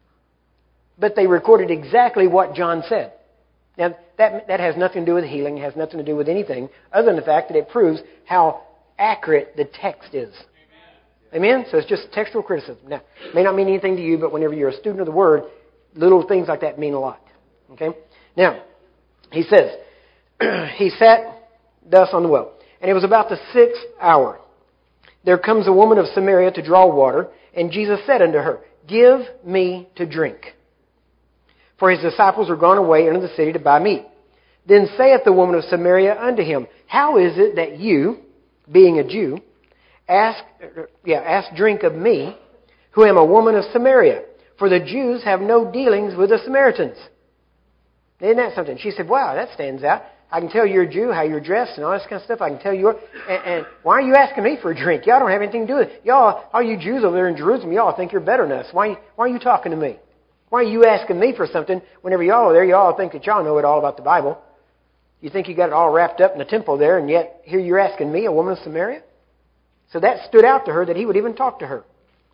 but they recorded exactly what John said. Now that has nothing to do with healing, it has nothing to do with anything other than the fact that it proves how accurate the text is. Amen? So it's just textual criticism. Now, it may not mean anything to you, but whenever you're a student of the Word, little things like that mean a lot. Okay? Now, he says, he sat thus on the well. And it was about the 6th hour. There comes a woman of Samaria to draw water, and Jesus said unto her, Give me to drink. For his disciples were gone away into the city to buy meat. Then saith the woman of Samaria unto him, How is it that you, being a Jew, ask drink of me, who am a woman of Samaria? For the Jews have no dealings with the Samaritans. Isn't that something? She said, wow, that stands out. I can tell you're a Jew, how you're dressed and all this kind of stuff. I can tell you. And why are you asking me for a drink? Y'all don't have anything to do with it. Y'all, all you Jews over there in Jerusalem, y'all think you're better than us. Why are you talking to me? Why are you asking me for something whenever y'all are there? Y'all think that y'all know it all about the Bible. You think you got it all wrapped up in the temple there, and yet here you're asking me, a woman of Samaria? So that stood out to her that he would even talk to her.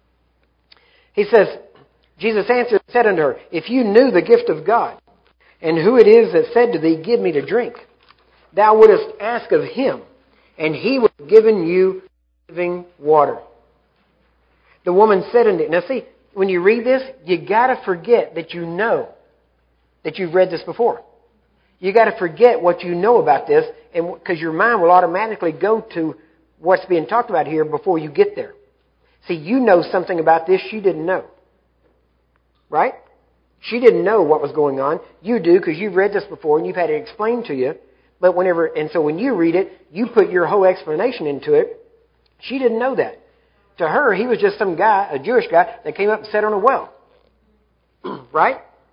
He says, Jesus answered and said unto her, If you knew the gift of God, and who it is that said to thee, Give me to drink, thou wouldest ask of him, and he would have given you living water. The woman said unto him, now see, when you read this, you got to forget that you know that you've read this before. You got to forget what you know about this, and because your mind will automatically go to what's being talked about here before you get there. See, you know something about this she didn't know. Right? She didn't know what was going on. You do because you've read this before and you've had it explained to you. But so when you read it, you put your whole explanation into it. She didn't know that. To her, he was just some guy, a Jewish guy, that came up and sat on a well. Right?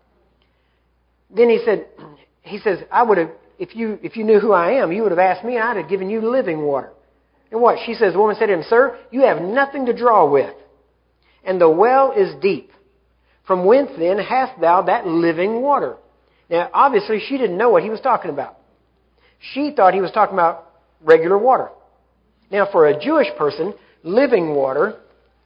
Then he says, I would have, if you knew who I am, you would have asked me and I'd have given you living water. And what? She says, the woman said to him, Sir, you have nothing to draw with, and the well is deep. From whence then hast thou that living water? Now, obviously, she didn't know what he was talking about. She thought he was talking about regular water. Now, for a Jewish person, living water,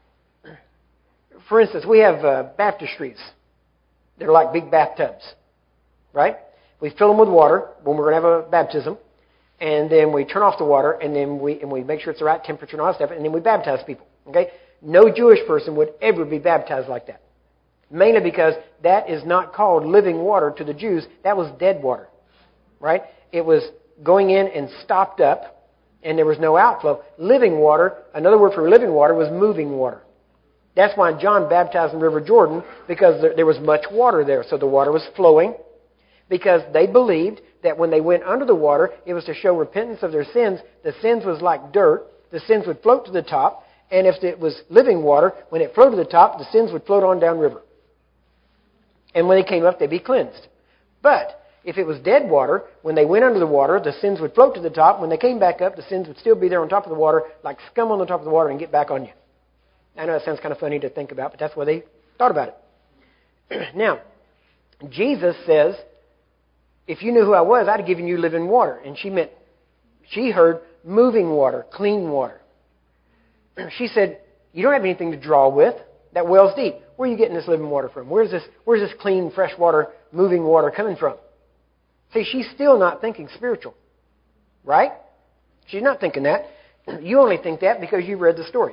for instance, we have baptistries. They're like big bathtubs, right? We fill them with water when we're going to have a baptism, and then we turn off the water, and then we make sure it's the right temperature and all that stuff, and then we baptize people. Okay? No Jewish person would ever be baptized like that. Mainly because that is not called living water to the Jews. That was dead water, right? It was going in and stopped up, and there was no outflow. Living water, another word for living water, was moving water. That's why John baptized in the River Jordan, because there was much water there. So the water was flowing, because they believed that when they went under the water, it was to show repentance of their sins. The sins was like dirt. The sins would float to the top, and if it was living water, when it flowed to the top, the sins would float on downriver. And when they came up, they'd be cleansed. But if it was dead water, when they went under the water, the sins would float to the top. When they came back up, the sins would still be there on top of the water, like scum on the top of the water, and get back on you. I know that sounds kind of funny to think about, but that's why they thought about it. Now, Jesus says, if you knew who I was, I'd have given you living water. And she heard moving water, clean water. She said, you don't have anything to draw with. That well's deep. Where are you getting this living water from? Where's this clean, fresh water, moving water coming from? See, she's still not thinking spiritual. Right? She's not thinking that. You only think that because you read the story.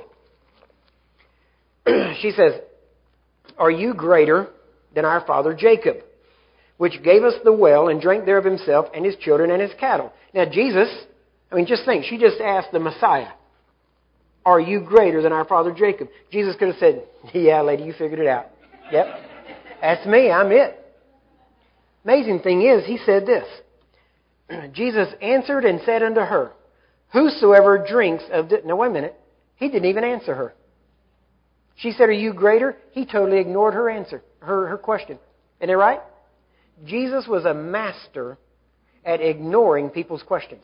She says, Are you greater than our father Jacob, which gave us the well and drank there of himself and his children and his cattle? Now Jesus, just think, she just asked the Messiah, Are you greater than our father Jacob? Jesus could have said, yeah, lady, you figured it out. Yep, that's me, I'm it. Amazing thing is, he said this. Jesus answered and said unto her, Whosoever drinks of this... Now, wait a minute. He didn't even answer her. She said, Are you greater? He totally ignored her answer, her question. Isn't that right? Jesus was a master at ignoring people's questions.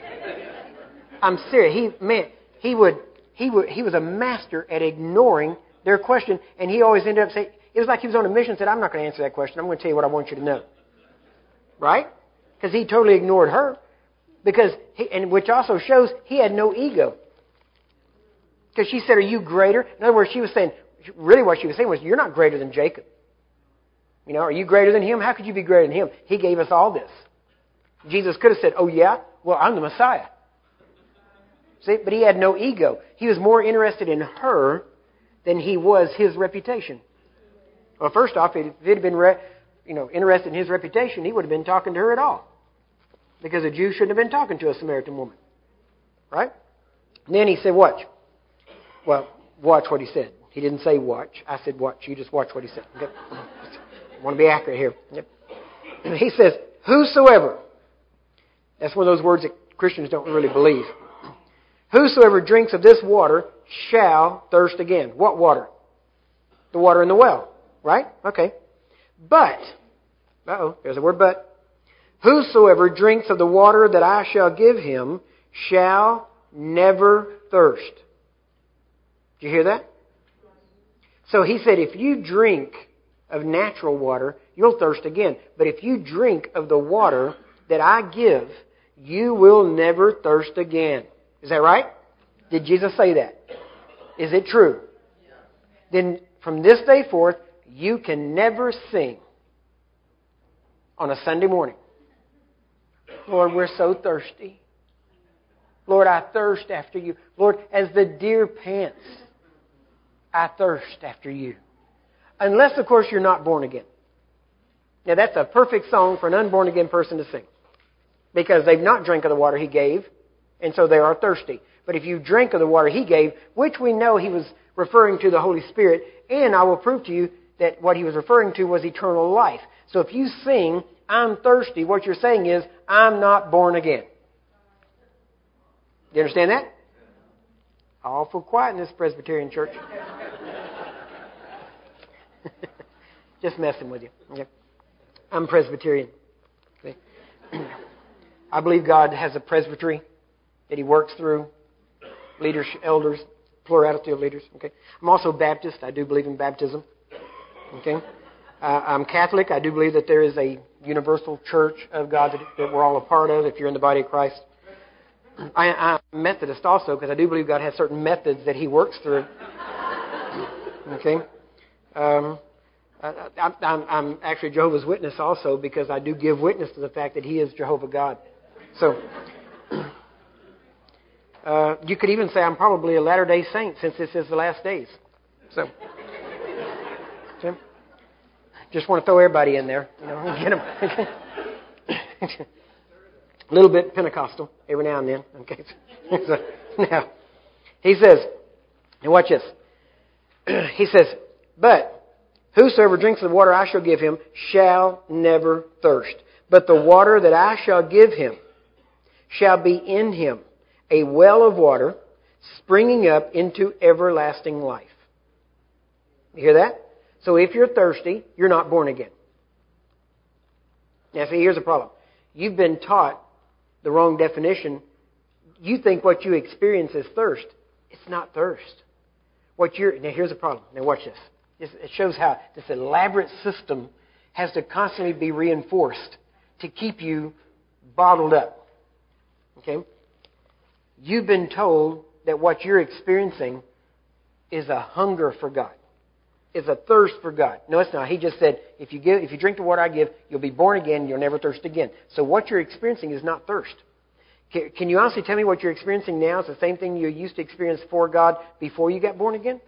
I'm serious. He was a master at ignoring their question, and he always ended up saying, it was like he was on a mission and said, I'm not going to answer that question. I'm going to tell you what I want you to know. Right? Because he totally ignored her. Which also shows he had no ego. Because she said, are you greater? In other words, she was saying, really what she was saying was, you're not greater than Jacob. Are you greater than him? How could you be greater than him? He gave us all this. Jesus could have said, oh yeah? Well, I'm the Messiah. See? But he had no ego. He was more interested in her than he was his reputation. Well, first off, if he had been interested in his reputation, he would have been talking to her at all. Because a Jew shouldn't have been talking to a Samaritan woman. Right? And then he said, watch. Well, watch what he said. He didn't say watch. I said watch. You just watch what he said. Okay? I want to be accurate here. Yep. He says, whosoever. That's one of those words that Christians don't really believe. Whosoever drinks of this water shall thirst again. What water? The water in the well. Right? Okay. But, there's the word but. Whosoever drinks of the water that I shall give him shall never thirst. Did you hear that? So he said, if you drink of natural water, you'll thirst again. But if you drink of the water that I give, you will never thirst again. Is that right? Did Jesus say that? Is it true? Then from this day forth, you can never sing on a Sunday morning, Lord, we're so thirsty. Lord, I thirst after you. Lord, as the deer pants, I thirst after you. Unless, of course, you're not born again. Now, that's a perfect song for an unborn again person to sing. Because they've not drank of the water he gave, and so they are thirsty. But if you drink of the water he gave, which we know he was referring to the Holy Spirit, and I will prove to you that what he was referring to was eternal life. So if you sing, I'm thirsty, what you're saying is, I'm not born again. Do you understand that? Awful quiet in this Presbyterian church. Just messing with you. Okay. I'm Presbyterian. Okay. I believe God has a presbytery that He works through, leaders, elders, plurality of leaders. Okay. I'm also Baptist. I do believe in baptism. Okay. I'm Catholic. I do believe that there is a universal church of God that we're all a part of if you're in the body of Christ. I'm Methodist also because I do believe God has certain methods that He works through. Okay. I'm actually Jehovah's Witness also because I do give witness to the fact that He is Jehovah God. So you could even say I'm probably a Latter-day Saint since this is the last days. So okay. Just want to throw everybody in there, get them. A little bit Pentecostal every now and then. Okay. So, now, he says, and watch this. He says, but whosoever drinks of the water I shall give him shall never thirst. But the water that I shall give him shall be in him a well of water springing up into everlasting life. You hear that? So if you're thirsty, you're not born again. Now see, here's the problem. You've been taught the wrong definition. You think what you experience is thirst. It's not thirst. Now here's the problem. Now watch this. It shows how this elaborate system has to constantly be reinforced to keep you bottled up. Okay? You've been told that what you're experiencing is a hunger for God. Is a thirst for God. No, it's not. He just said, if you drink the water I give, you'll be born again, you'll never thirst again. So what you're experiencing is not thirst. Can you honestly tell me what you're experiencing now is the same thing you used to experience for God before you got born again?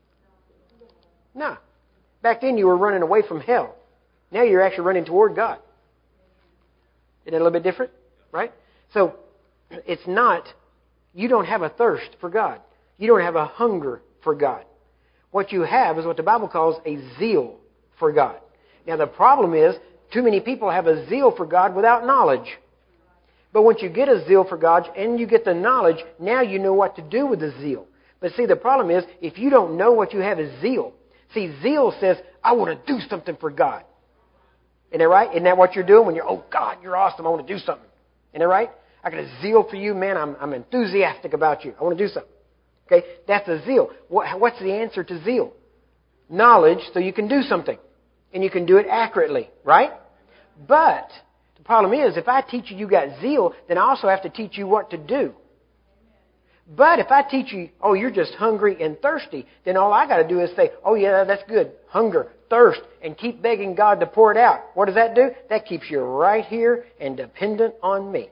No. Back then you were running away from hell. Now you're actually running toward God. Isn't that a little bit different? Right? So it's not, you don't have a thirst for God. You don't have a hunger for God. What you have is what the Bible calls a zeal for God. Now the problem is, too many people have a zeal for God without knowledge. But once you get a zeal for God and you get the knowledge, now you know what to do with the zeal. But see, the problem is, if you don't know what you have as zeal, see, zeal says, I want to do something for God. Isn't that right? Isn't that what you're doing when you're, oh God, you're awesome, I want to do something. Isn't that right? I got a zeal for you, man, I'm enthusiastic about you. I want to do something. Okay, that's a zeal. What's the answer to zeal? Knowledge so you can do something. And you can do it accurately, right? But the problem is, if I teach you got zeal, then I also have to teach you what to do. But if I teach you, oh, you're just hungry and thirsty, then all I got to do is say, oh yeah, that's good. Hunger, thirst, and keep begging God to pour it out. What does that do? That keeps you right here and dependent on me.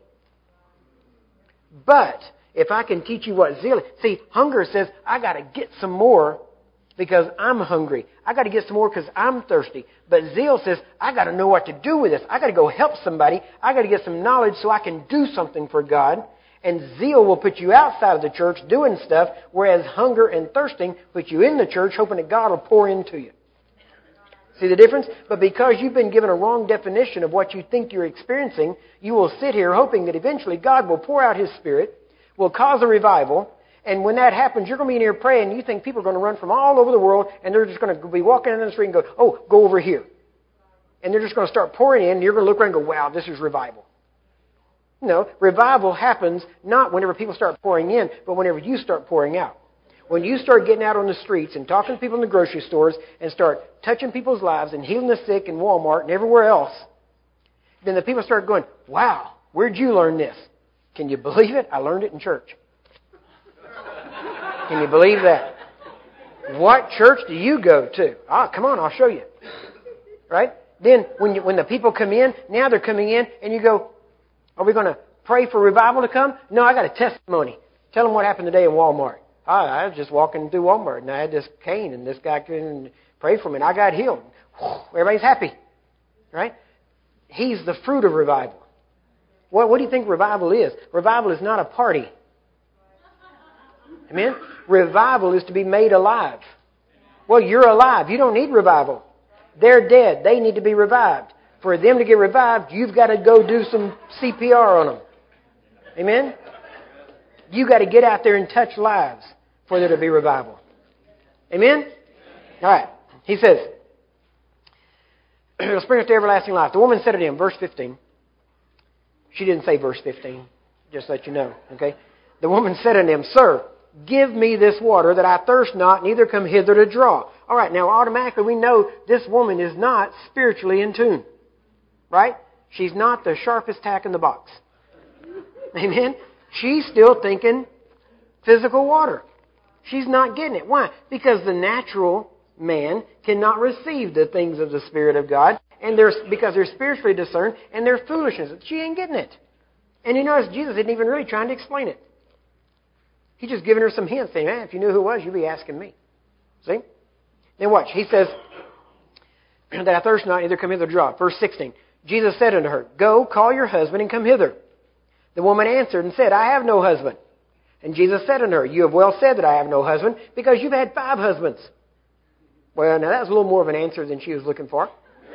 But if I can teach you what zeal is, see, hunger says, I got to get some more because I'm hungry. I got to get some more because I'm thirsty. But zeal says, I got to know what to do with this. I got to go help somebody. I got to get some knowledge so I can do something for God. And zeal will put you outside of the church doing stuff, whereas hunger and thirsting put you in the church hoping that God will pour into you. See the difference? But because you've been given a wrong definition of what you think you're experiencing, you will sit here hoping that eventually God will pour out His Spirit, will cause a revival, and when that happens, you're going to be in here praying, and you think people are going to run from all over the world, and they're just going to be walking in the street and go, oh, go over here. And they're just going to start pouring in, and you're going to look around and go, wow, this is revival. No, revival happens not whenever people start pouring in, but whenever you start pouring out. When you start getting out on the streets and talking to people in the grocery stores and start touching people's lives and healing the sick in Walmart and everywhere else, then the people start going, wow, where'd you learn this? Can you believe it? I learned it in church. Can you believe that? What church do you go to? Ah, come on, I'll show you. Right? Then when the people come in, now they're coming in and you go, are we going to pray for revival to come? No, I got a testimony. Tell them what happened today in Walmart. I was just walking through Walmart and I had this cane and this guy came and prayed for me and I got healed. Everybody's happy. Right? He's the fruit of revival. What do you think revival is? Revival is not a party. Amen? Revival is to be made alive. Well, you're alive. You don't need revival. They're dead. They need to be revived. For them to get revived, you've got to go do some CPR on them. Amen? You've got to get out there and touch lives for there to be revival. Amen? All right. He says, it'll spring up to everlasting life. The woman said to him, verse 15. She didn't say verse 15, just to let you know. Okay? The woman said unto him, Sir, give me this water that I thirst not, neither come hither to draw. All right, now automatically we know this woman is not spiritually in tune. Right? She's not the sharpest tack in the box. Amen? She's still thinking physical water. She's not getting it. Why? Because the natural man cannot receive the things of the Spirit of God, and because they're spiritually discerned, and they're foolishness. She ain't getting it. And you notice Jesus isn't even really trying to explain it. He's just giving her some hints, saying, man, if you knew who it was, you'd be asking me. See? Then watch. He says, that I thirst not, neither come hither to draw. Verse 16. Jesus said unto her, Go, call your husband, and come hither. The woman answered and said, I have no husband. And Jesus said unto her, You have well said that I have no husband, because you've had 5 husbands. Well, now that was a little more of an answer than she was looking for.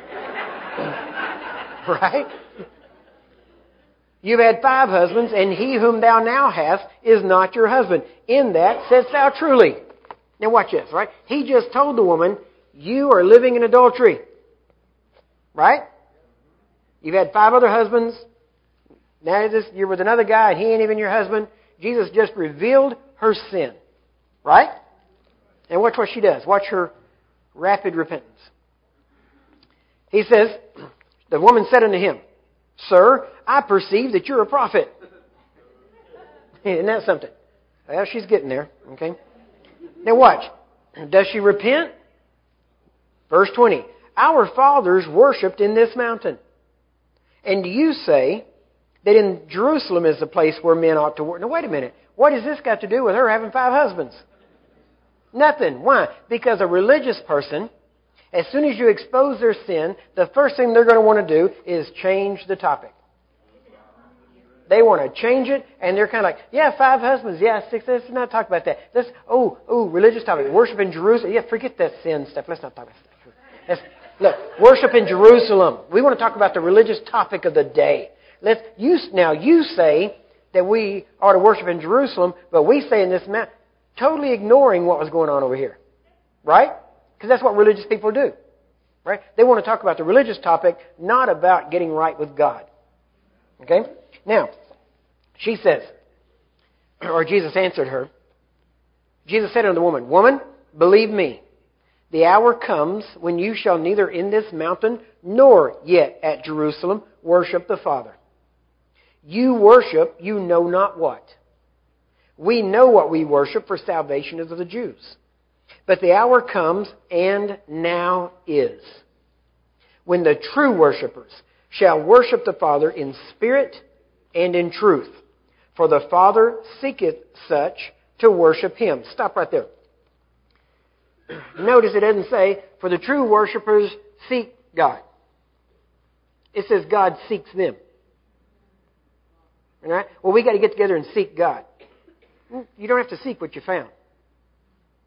Right? You've had 5 husbands, and he whom thou now hast is not your husband. In that saidst thou truly. Now watch this, right? He just told the woman, you are living in adultery. Right? You've had 5 other husbands. Now you're with another guy, and he ain't even your husband. Jesus just revealed her sin. Right? And watch what she does. Watch her rapid repentance. He says, the woman said unto him, Sir, I perceive that you're a prophet. Isn't that something? Well, she's getting there. Okay. Now watch. Does she repent? Verse 20. Our fathers worshipped in this mountain. And you say that in Jerusalem is the place where men ought to worship. Now wait a minute. What has this got to do with her having 5 husbands? Nothing. Why? Because a religious person, as soon as you expose their sin, the first thing they're going to want to do is change the topic. They want to change it, and they're kind of like, yeah, 5 husbands, yeah, 6, let's not talk about that. Let's, religious topic, worship in Jerusalem. Yeah, forget that sin stuff. Let's not talk about that. Look, worship in Jerusalem. We want to talk about the religious topic of the day. You say that we ought to worship in Jerusalem, but we say in this mountain, totally ignoring what was going on over here. Right? Because that's what religious people do. Right? They want to talk about the religious topic, not about getting right with God. Okay? Now, she says, or Jesus answered her, Jesus said unto the woman, Woman, believe me, the hour comes when you shall neither in this mountain nor yet at Jerusalem worship the Father. You worship, you know not what. We know what we worship, for salvation is of the Jews. But the hour comes, and now is, when the true worshipers shall worship the Father in spirit and in truth. For the Father seeketh such to worship Him. Stop right there. Notice it doesn't say, for the true worshipers seek God. It says God seeks them. All right? Well, we got to get together and seek God. You don't have to seek what you found.